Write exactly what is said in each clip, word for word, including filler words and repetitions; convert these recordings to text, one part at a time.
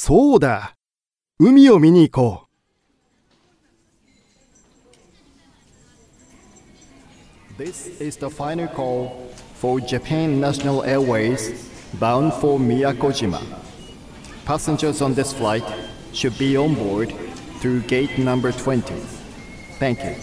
そうだ。海を見に行こう。This is the final call for Japan National Airways bound for Miyakojima. Passengers on this flight should be on board through gate number twenty. Thank you.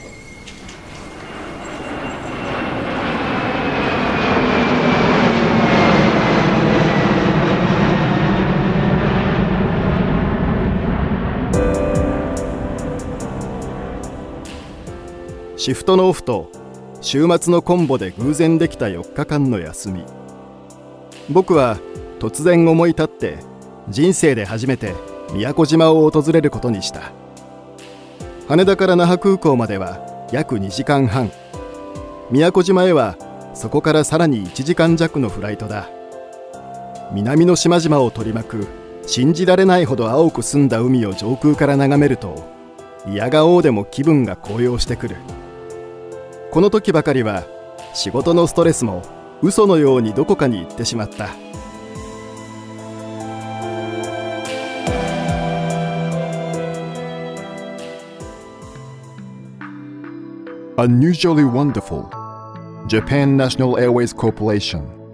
シフトのオフと週末のコンボで偶然できたよっかかんの休み。僕は突然思い立って人生で初めて宮古島を訪れることにした。羽田から那覇空港までは約にじかんはん。宮古島へはそこからさらにいちじかんじゃくのフライトだ。南の島々を取り巻く信じられないほど青く澄んだ海を上空から眺めると、嫌がおうでも気分が高揚してくる。この時ばかりは仕事のストレスも嘘のようにどこかに行ってしまった。 Unusually Wonderful Japan National Airways Corporation